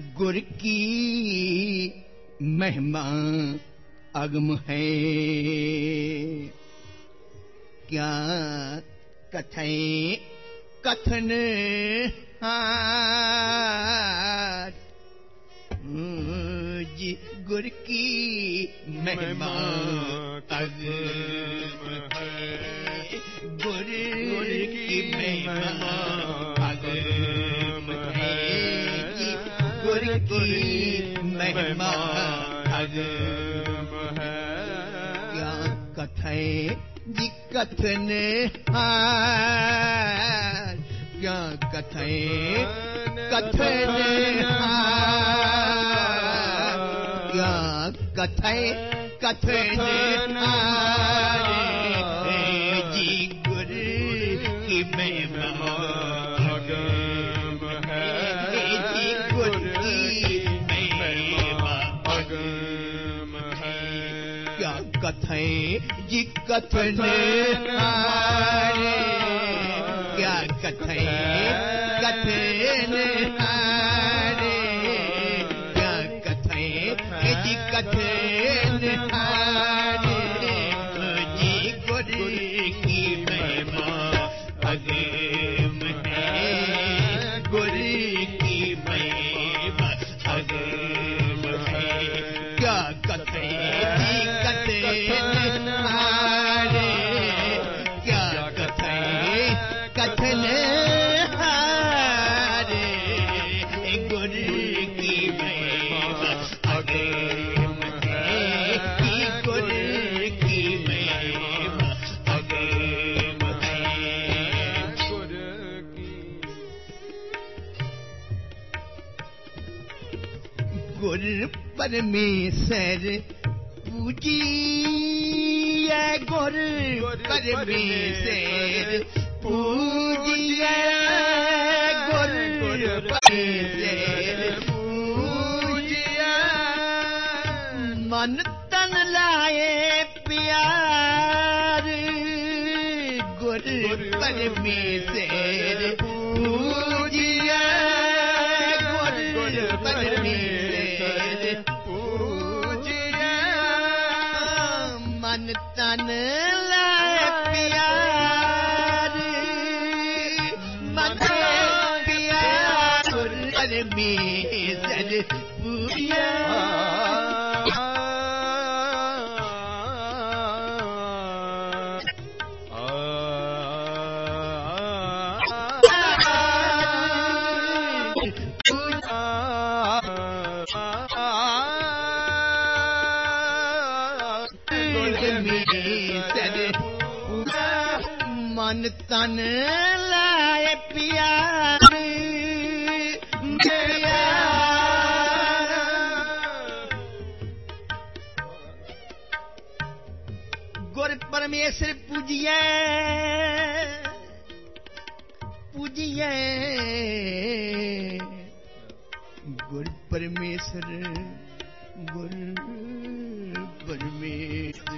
गुर की महिमा अगम है, क्या कथें कथन हार। जी गुर की महिमा अगम है, गुर की महिमा अगम है, जी गुर की महिमा अगम है, क्या कथें जी कथन हार, क्या कथें कथन हार, क्या कथें कथन हार, जी गुर की महिमा अगम है, जी गुर की महिमा अगम है, क्या कथें जी कथन हारे, क्या कथें कथन हारे, क्या कथें जी कथन हारे, जी गुर की महिमा अगम है, गुर की महिमा अगम है, क्या कथें जी कथन हारे, क्या कथें कथन हारे, गुर की महिमा अगम है, गुर की महिमा अगम है, गुर की गुर परमेश्वर पूजिए, गुर परमेश्वर पूजिए, गुर परमेश्वर पूजिए, मन तन लाए प्यार, गुर परमेश्वर पूजिए, गुर परमेश्वर पूजिए, मन तन लाए प्यार, मन प्यार गुर परमेश्वर पूजिए, मन तन लाए प्यार, गुर परमेश्वर पूजिए, पूजिए, गुर परमेश्वर, गुर परमेश्वर,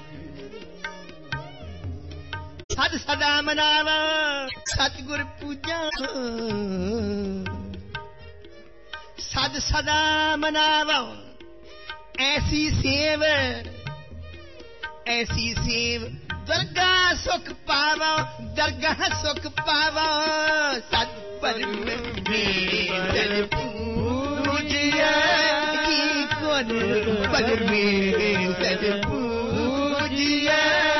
सद सदा मनावा सतगुर पूजा, सद सदा मनावा ऐसी सेव, ऐसी सेव दरगाह सुख पावा, दरगाह सुख पावा, सत परमेश्वर पूजिए, जी गुर परमेश्वर पूजिए,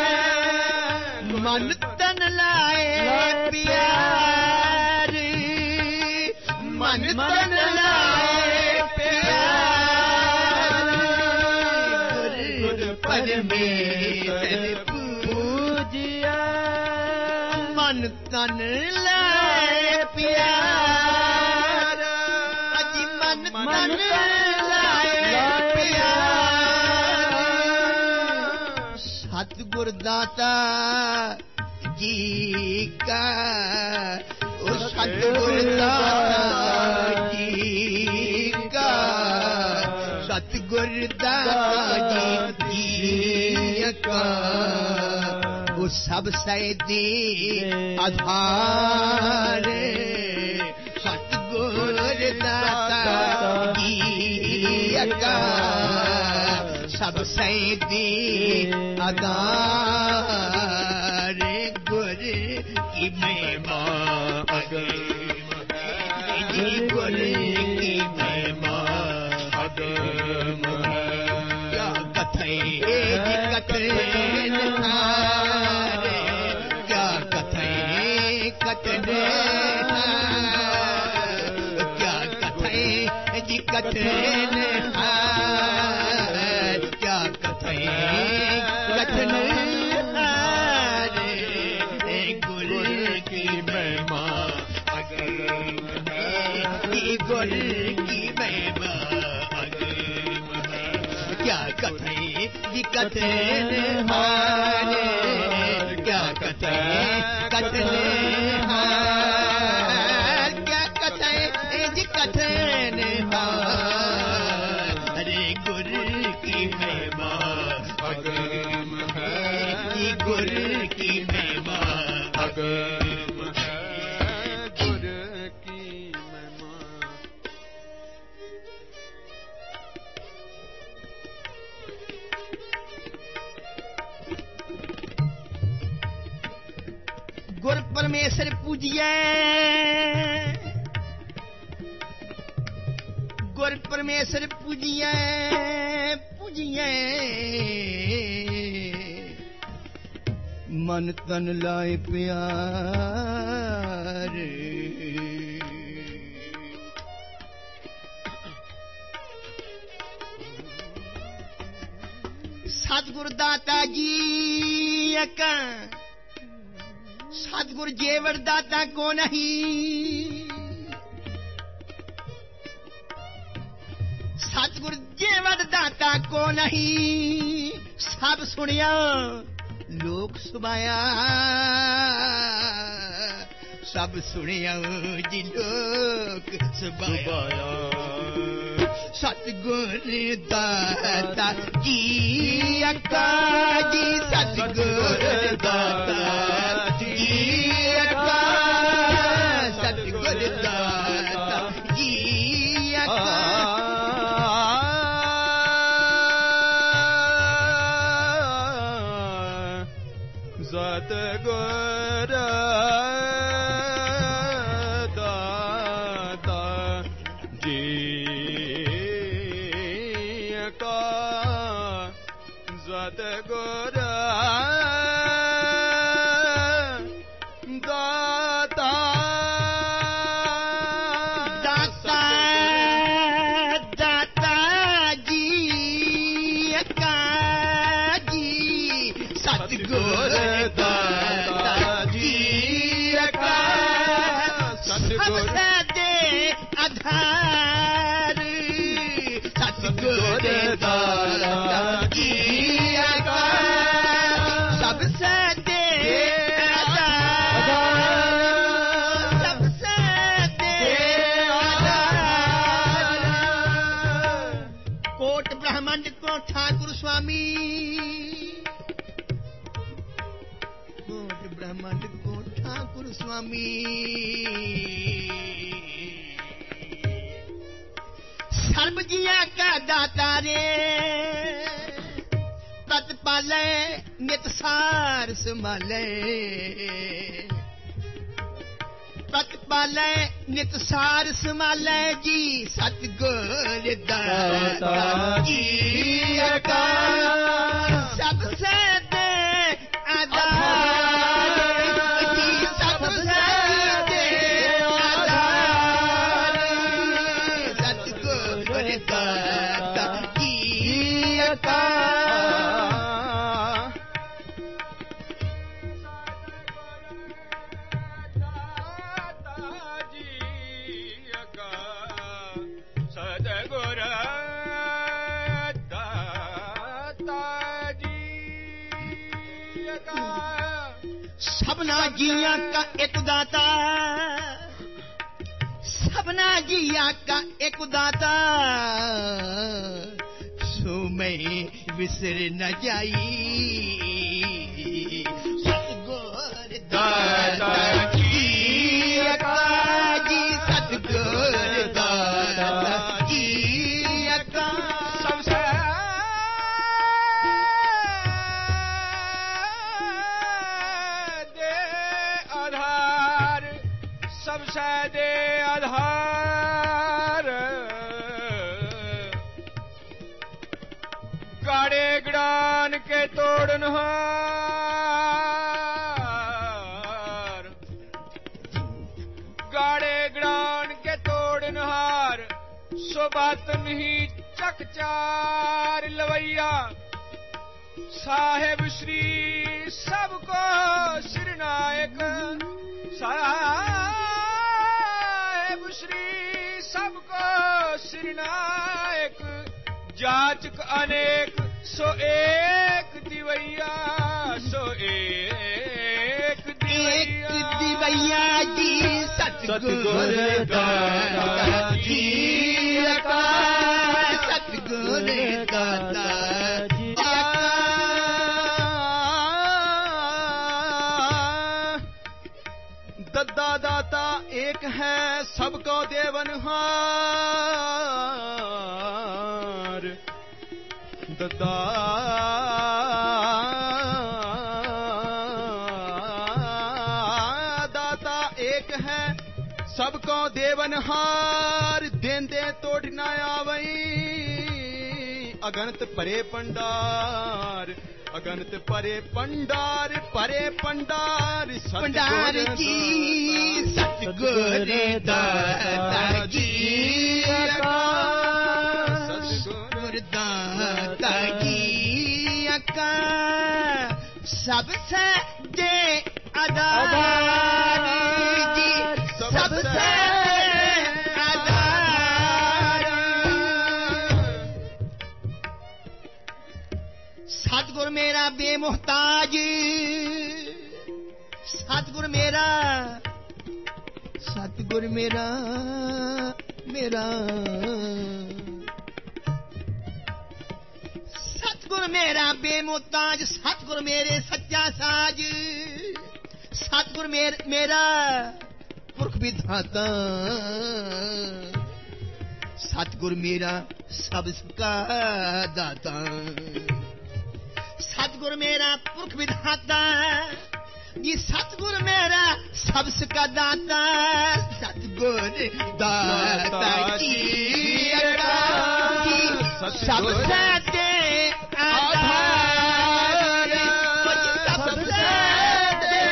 मन तन लाए प्यार, मन तन लाए प्यार, गुर परमेश्वर पूजिया, मन तन लाए प्यार, अजी मन तन लाए प्यार, सतगुर दाता जी का, ओ सतगुर दाता जी का, सतगुर दाता जी का, वो सब सैदी आधार, सतगुर दाता जी सब सैदी अगार गुर की महिमा अगम है जी गुर की महिमा अगम है क्या कथे जी कथन हारे क्या कथे कथन क्या कथे जी कथन क्या कथे कथन गुरु की महिमा अगम है गुरु की महिमा अगम है क्या कथे जी कथन हारे क्या कथे कथन हार क्या कथे जी कथन हारे गुरु की महिमा अगम है गुरु की महिमा अगम है गुरु की महिमा गुर परमेश्वर पूजिए गुर परमेश्वर पूजिए पूजिए मन तन लाए प्यार सतगुरु दाता जी का सतगुरु जेवर दाता को नहीं सतगुरु जेवर दाता को नहीं सब सुनिया लोक सुबाया सब सुनिया जी लोक सुबाया सतगुरु दाता जी अक्का जी सतगुरु दाता जी अक्का सतगुरु दाता जी अक्का सतगुरु दाता जी का सतगुरु दाता दाता दाता जी का जी सतगुरु दाता जी का सबसे दे आधार सतगुरु दाता जी का सबसे दे आधार सबसे दे आधार कोट ब्रह्मांड को ठाकुर स्वामी कोट ब्रह्मांड को ठाकुर स्वामी सर्व जिया का दाता रे तत्पाले नित सार संभाले तत्पाले नित सार संभाले जी सतगुरु दाता जी का सबसे दे आधार जी सबसे दे आधार सतगुरु दाता जी का सबना जिया का एक दाता सबना जिया का एक दाता सो मैं विसर न जाई सतगुरु दाता जी का जी सतगुरु दाता जी का सबसे सदे आधार गाड़े गड़ान के तोड़नहार गाड़े गड़ान के तोड़नहार सो बात नहीं चकचार लवैया साहेब श्री सबको सिरनायक साहेब श्री सबको सिरनायक जाचक अनेक सो एक दिवैया जी सतगुर दाता जी का सतगुर दाता जी दद्दा दाता एक है सबको देवनहार दद्दा दाता एक है सबको देवनहार देंदे तोड़ न आवई अगणित परे पंडार अगणित परे पंडार पंडार जी सतगुर दाता जी का सतगुर दाता जी का सबसे दे आधार जी सबसे सतगुर मेरा बेमुहताज सतगुर मेरा सतगुर मेरा बेमुहताज सतगुर मेरे सच्चा साज सतगुर मेरा पुरख विधाता सतगुर मेरा सबका दाता सतगुर मेरा पुरख विधाता जी सतगुर मेरा सबका दाता सतगुर दाता जी सबसे दे आधार सबसे दे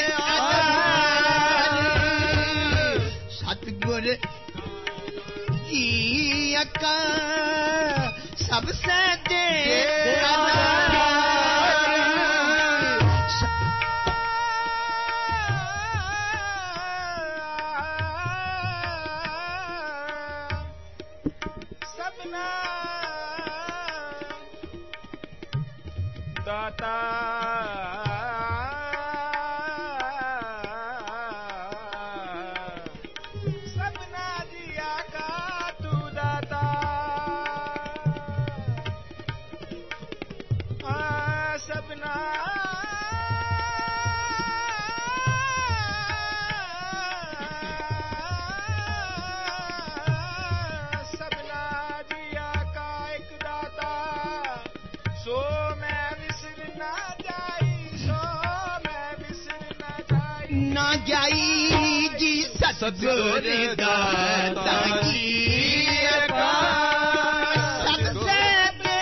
आधार सतगुर जी का सबसे दे दाता सबना दिया का तू दाता सबना दिया का एक दाता सो ना जाई जी सतगुर दाता जी का सबसे दे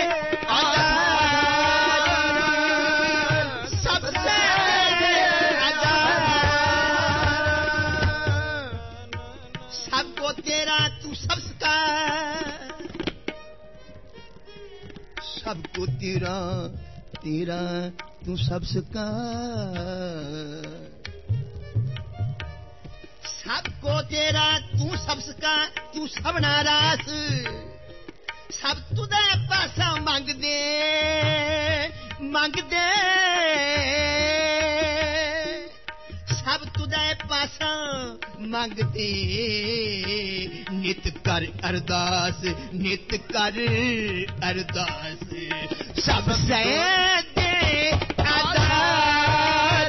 आधार सबसे दे आधार सबको तेरा तू सबका सबको तेरा तू सबका सबको तेरा तू सबका तू सबना रास सब तुदे पासा मंग दे सब तुदे पासा मंग दे नित कर अरदास सबसे दे आधार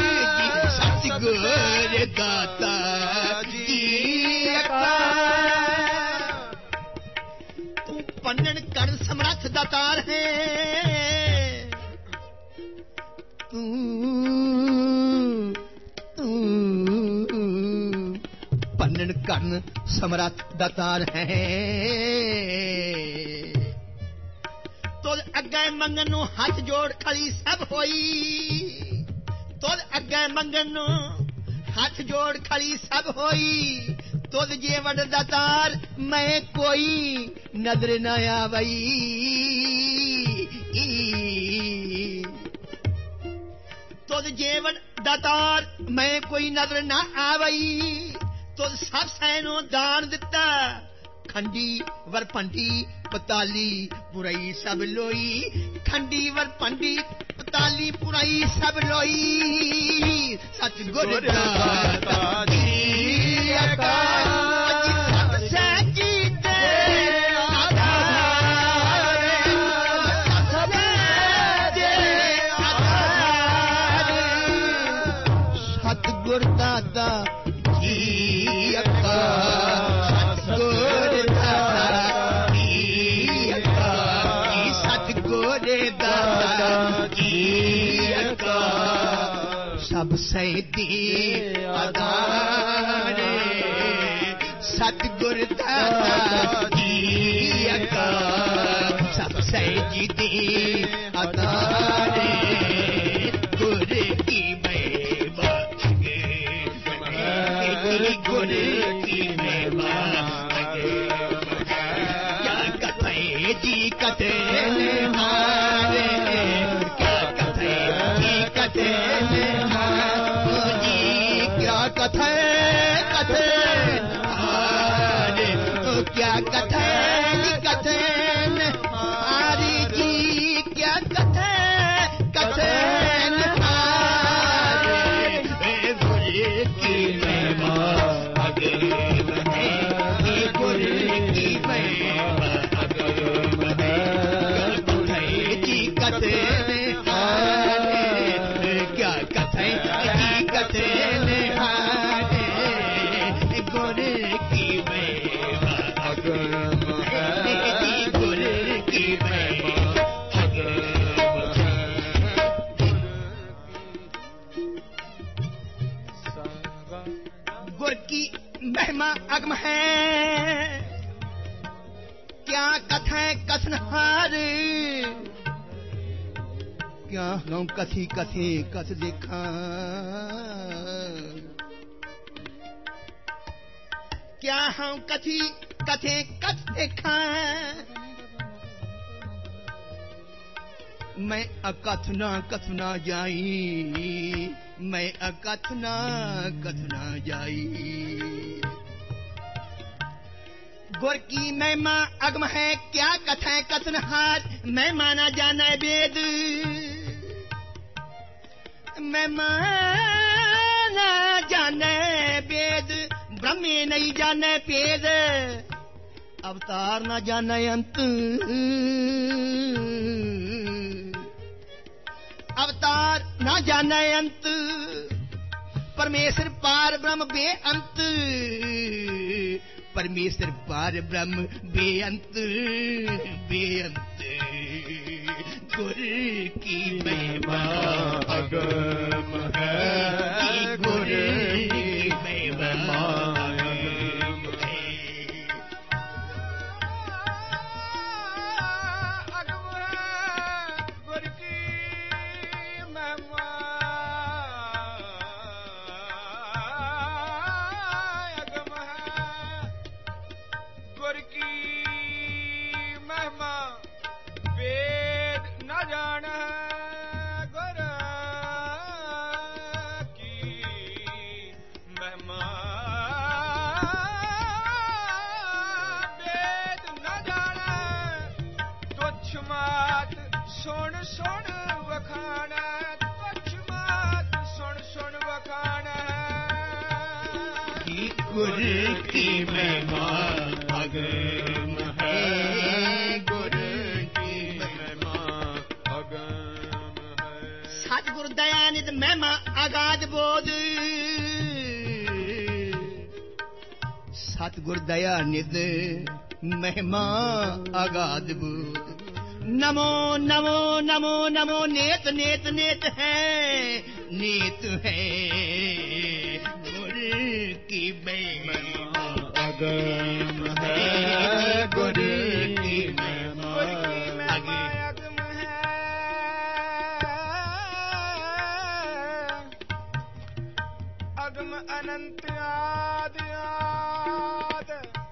सतगुर दाता जी का तू पन्नन कर समर्थ दातार है तू वर्णन करन समर्थ दातार है। तुझ अगे मंगन नूं हथ जोड़ खड़ी सब होई, तुझ अगे मंगन नूं हथ जोड़ खड़ी सब होई, तुझ जे वड दातार मैं कोई नजर न आवई। तुझ जे वड दातार मैं कोई नजर न आवई, तुझ सब सैनो दान दिता, खंडी वर पंडी पताली पुरई सब लोई, खंडी वर पंडी पताली पुरई सब लोई। सतगुर दाता जी अकाल सत सैजी दे आधार, सत दे आधार। सतगुर दाता जी अकाल, सतगुर दाता जी अकाल, सतगुर दाता जी अकाल। सब सैदी आधार, सतगुर दाता जी अकाल। सब सैदी दी आधार, गुर की महिमा, गुर की महिमा। क्या कथे जी कथे हारे, क्या कथे जी कथे हारे, क्या कथे कथे हारे, क्या कथे कथे हारे जी, क्या कथे कथे हारे। गुर की महिमा आगे बढ़े, गुर की महिमा आगे बढ़े। कथे जी कथे हारे, क्या कथे जी कथे हारे, गुर की महिमा आगे बढ़े, गुर की महिमा आगे बढ़े। गुर की महिमा अगम है, क्या कथें कथनहार, क्या हम कथी कथी कथ देखा, क्या हम कथी कथे कथ देखा। मैं अकथना कथना जाई, मैं अकथना कथना जाई। गुर की महिमा अगम है, क्या कथें कथनहार, मैं माना जाना वेद, मैं माना जाने वेद। ब्रह्मे नहीं जाने भेद, अवतार न जाने अंत, अवतार न जाने अंत। परमेश्वर पार ब्रह्म बेअंत, परमेश्वर पार ब्रह्म बेअंत बेअंत। गुर की महिमा अगम है, गुर की महिमा अगम है। अगम है गुर की महिमा, अगम है गुर की महिमा, वेद न जाना गुर की महिमा, वेद न जाना। तुच्छ मात सुन सुन वखाना, तुच्छ मात सुन सुन वखाना। गुर की महिमा अगम है, गुर की महिमा अगम है। सतगुर दयानिध महिमा अगाध बोध, सतगुर दयानिध महिमा अगाध बोध। नमो नमो नमो नमो नेत नेत नेत है, नेत है गुर की महिमा। अगम है गुर की महिमा अगम है अगम अनंत आदि आद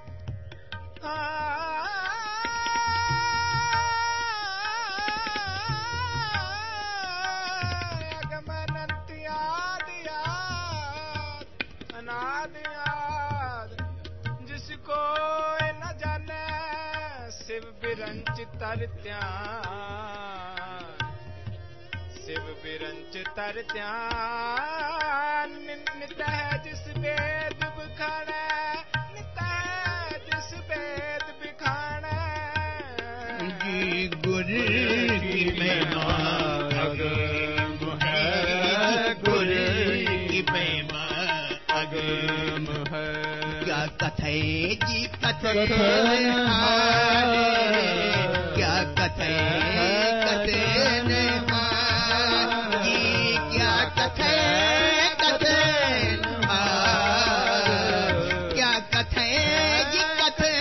अगम अनंत आदि आद अनादि आद जिसको न जाने शिव बिरंच तर त्यान शिव बिरंच तर त्यान नित है जिस वेद बखाने नित है जिस वेद बखाने जी गुर की महिमा अगम है गुर की महिमा अगम है क्या कथे जी कथे क्या कथे कथे जी क्या कथे कथे क्या कथे जी कथे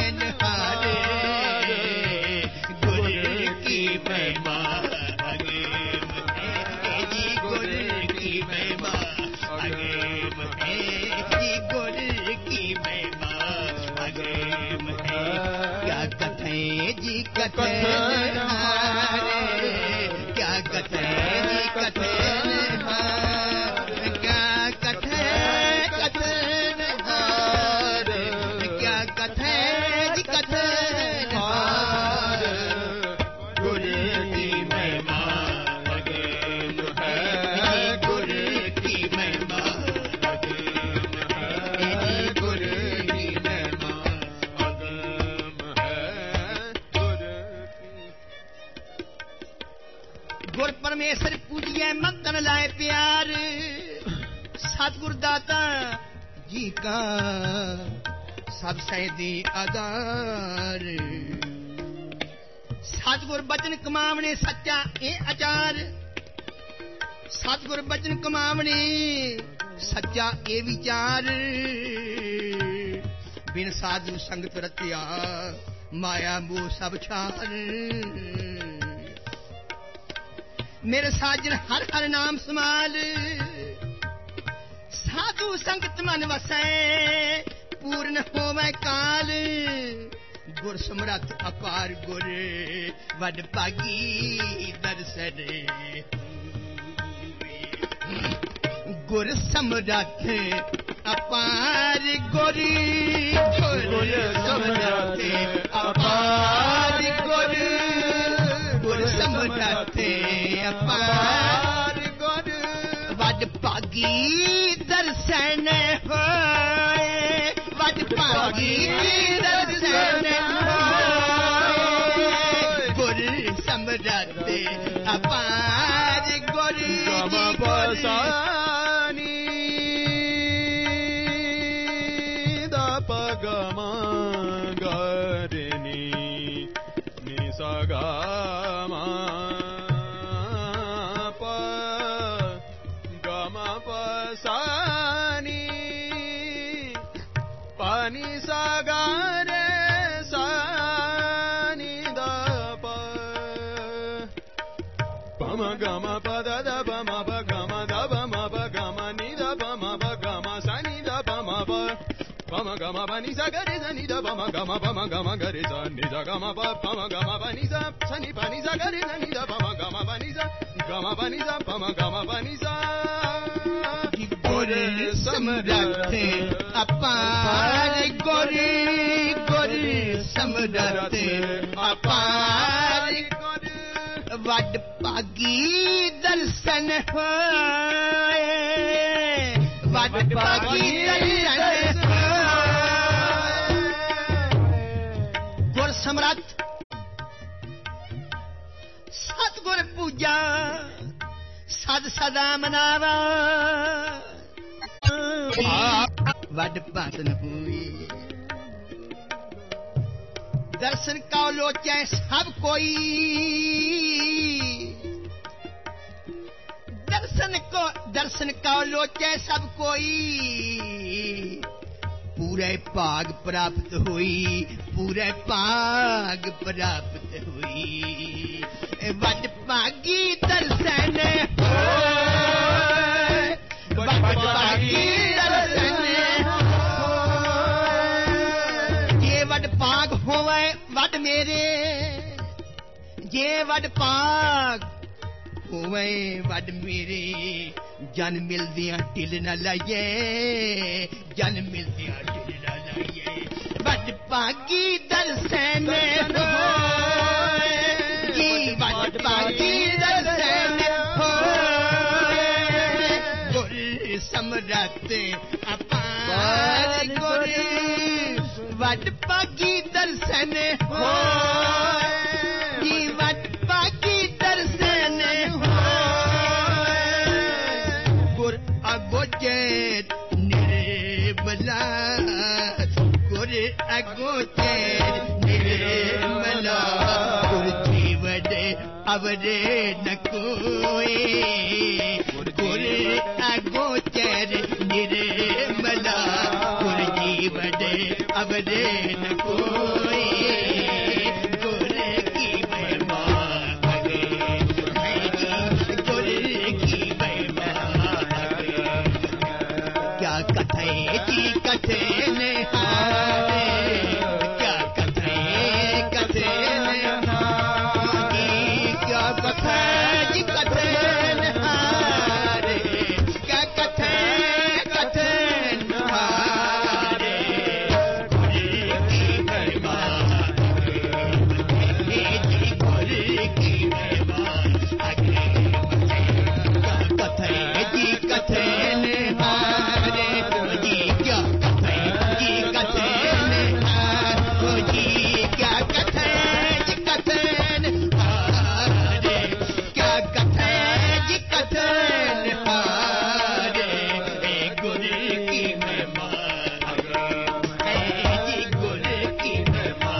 गुर की महिमा अगम है जी गुर की महिमा अगम है जी गुर की महिमा अगम है क्या कथे जी कथे क्या कथे जी कथे क्या कथे कथे क्या कथे जी कथे गुर की महिमा अगम है गुर की महिमा अगम है गुर की महिमा अगम है गुर की गुर परमेश्वर पूजिए मंगन लाए प्यार सतगुर दाता जी का सब सैदी आधार सतगुर बचन कमावने सच्चा ए आचार सतगुर बचन कमावने सच्चा ए विचार बिन साधु संगत रतिया माया मोह सब छार मेरे साजन हर हर नाम समाल साधु संगत मन वसै पूर्ण होवे काल गुर समरथ अपार गुर वड भागी दर्शन गुर समरथ अपार गुर समरथ अपार गुर गुर समरथ अपार गुर वड भागी दर्शन होए वड भागी दर्शन होए गुर समरथ अपार गुर गम बसानी दप गम गरनी निसगम प गम पसानी पानी सागरे सानी दप पम गम पद दब मप गम दब मप गम नि दब मप गम सनि दब मप पम गम पनि सगरे सनि दब म गम पम गम गरे सनि द गम प पम गम पनि स सनि पनि सगरे सनि दब म गम पनि स गम पनि स पम गम पनि स गुर समरथ अपार गुर गुर समरथ अपार वड भागी दर्शन होए वड भागी दर्शन गुर समरथ सतगुर पूजा सद सदा मनावा वड भागन हुई दर्शन का लोचे सब कोई दर्शन का लोचे सब कोई पूरे भाग प्राप्त हुई, पूरे भाग प्राप्त हुई। वड भागी दर्शन वड भागी दर्शन जे वड भाग होवे वड मेरे, जे वड भाग होवे वड मेरे। जन मिलदियां ढिल न लाइए, जन मिलदियां ढिल न लाइए। वड भागी दर्शन जी, वड भागी दर्शन गुर समरथ अपार गुर। वड भागी दर्शन जी, वड भागी दर्शन गुर अगोचर निर्मला, गुर अगोचर निर्मला। गुर जीवड़े अवरे न कोई, गुर अगोचर निर्मला। गुर जीवड़े अवरे न कोई, गुर की महिमा गुर की महिमा। क्या कथे जी कथे निहारे, क्या कथे कथे निहारे, क्या कथे जी कथे निहारे, क्या कथे कथे निहारे। गुर की महिमा जी, गुर की महिमा कथे जी कथे निहारे जी, क्या कथे जी कथे निहारे जी, क्या कथे जी कथे निहारे, क्या कथे जी कथे निहारे। गुर की महिमा जी, गुर की महिमा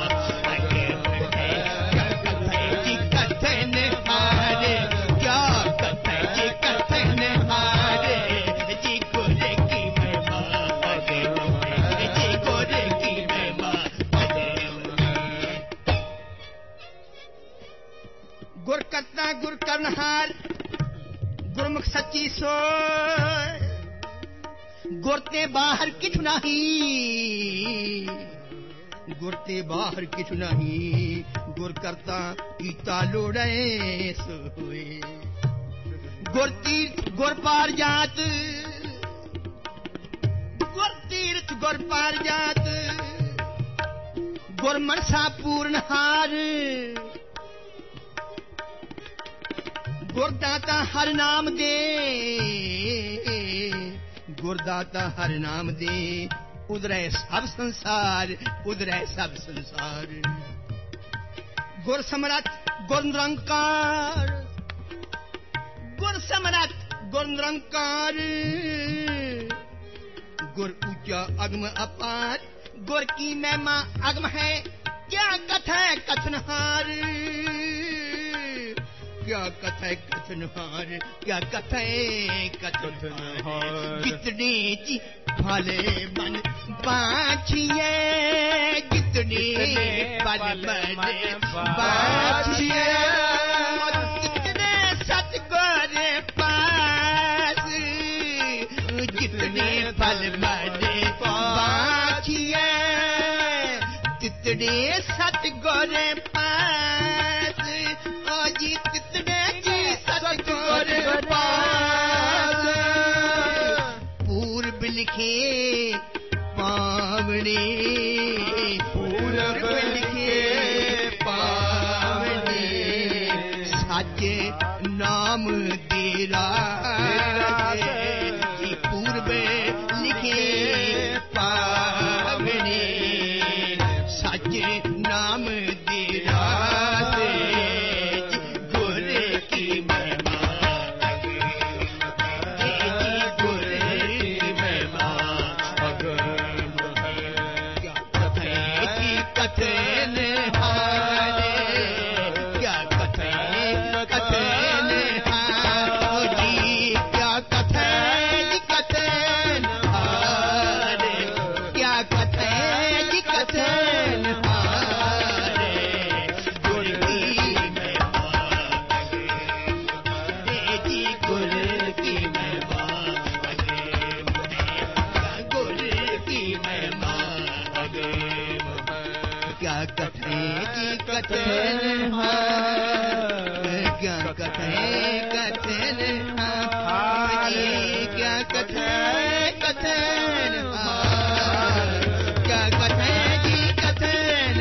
क्या कथे जी कथे निहारे, क्या कथे जी कथे निहारे जी। गुर की महिमा जी, गुर की महिमा। गुर करता गुर करनहार, गुरमुख सच्ची सोय। गुर ते बाहर किछु नहीं, गुर ते बाहर किछु नहीं। गुर करता कीता लोड़े सोए। गुर तीर्थ गुर पार जात, गुर तीर्थ गुर पार जात। गुर मनसा पूर्ण हार, गुरदाता हर नाम दे, गुरदाता हर नाम दे। उधरे सब संसार, उधरे सब संसार। गुर समरथ गुर निरंकार, गुर समरथ गुर निरंकार। गुर ऊंचा अगम अपार, गुर की महिमा अगम है। क्या कथे कथनहार, क्या कथे कथनहार, क्या कथे कथनहार। जितने जी भले मन बाछिए, जितने भले मन बाछिए। जितने सतगुर पास, जितने भले मन बाछिए। जितने सतगुर पास जी, तितने जी सतगुर पास। पूर्व लिखे पावने, पूर्व लिखे पावने। सच नाम तेरा जी, पूर्व लिखे पावने। सच नाम तेरा महिमा कथन क्या कथन कथन क्या कथन कथन क्या कथन जी कथन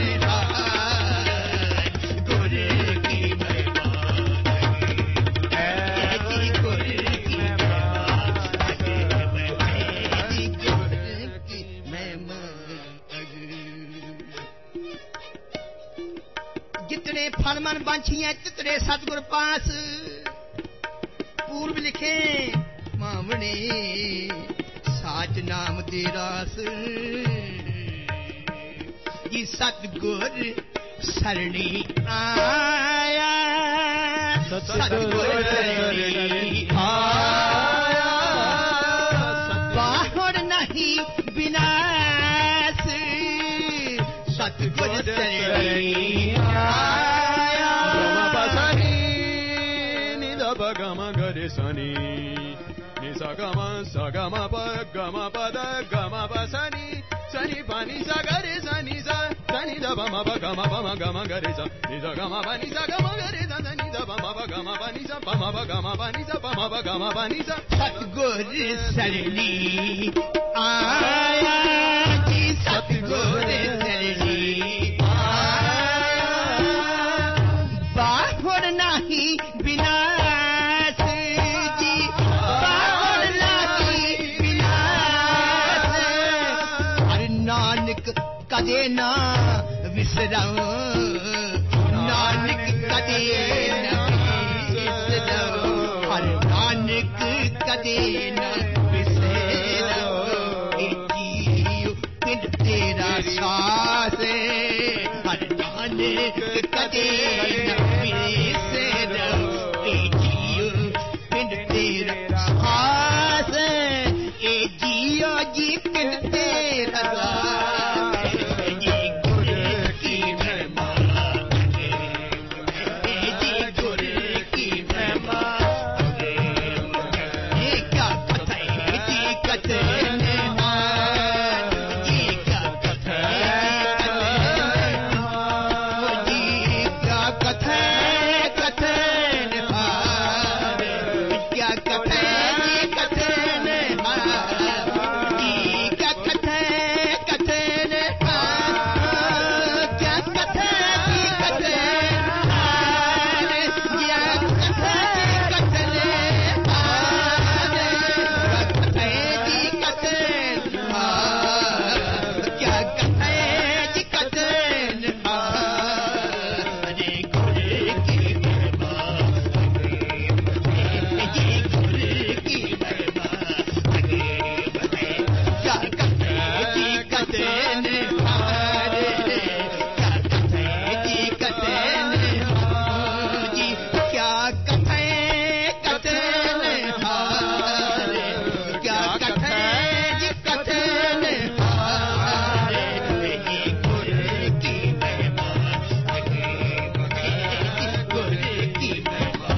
गुर की जितने फलमन बांछियां तितने सतगुर पास पूर्व लिखे मामने साच नाम दे रास जी सतगुर सरणी आया सतगुर सरणी आया बाहर नहीं विनाश सतगुर सरणी आया गमा गरे सनी निसा गमा सा गमा प गमा पद गमा प सनी पानी सा गरे सनी सा सनी द बमा प गमा गरे सा निसा गमा पानी सा गमा गरे सा सनी द बमा प गमा पानी सा बमा प गमा पानी सा बमा प गमा पानी सा सतगुर सरणी आया जी सतगुर सरणी आया बाहर नहीं विनाश जी बाहर नहीं विनाश हर नानक कदे ना विसराऊं नानक कदे ना विसराऊं हर नानक कदे ना विसराऊं जियो पिंड तेरा सास हर नानक कदे ना विसराऊं जियो पिंड तेरा सास जियो जी पिंड तेरा सास जी गुर की महिमा जी गुर की महिमा क्या कथन जी कथन जी क्या कथन जी क्या कथन कथन क्या कथन जी कथन जी क्या कथन कथन क्या कथन जी कथन क्या कथन कथन जी कथन क्या कथन जी कथन अरे गुर की महिमा जी गुर की महिमा क्या कथन जी कथन क्या कथन जी कथन जी क्या कथन कथन क्या कथन जी कथन जी गुर की महिमा गुर की महिमा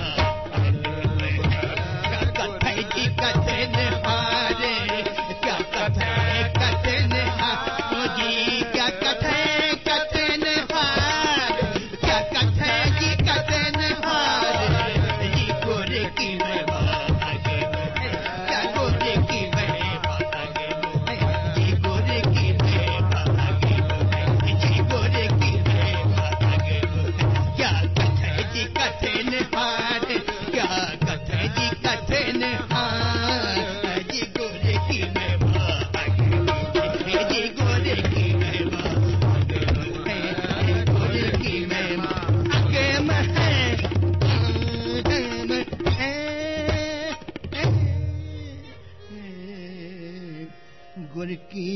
क्या कथन जी कथन क्या कथन कथन जी क्या कथन कथन क्या कथन जी कथन जी गुर की महिमा क्या गुर की महिमा जी गुर की महिमा जी गुर की महिमा क्या कथन जी कथन क्या कथन जी कथन जी गुर की महिमा जी गुर की महिमा गुर की महिमा अगम है गुर की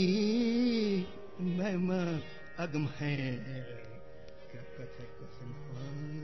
महिमा अगम है क्या कथन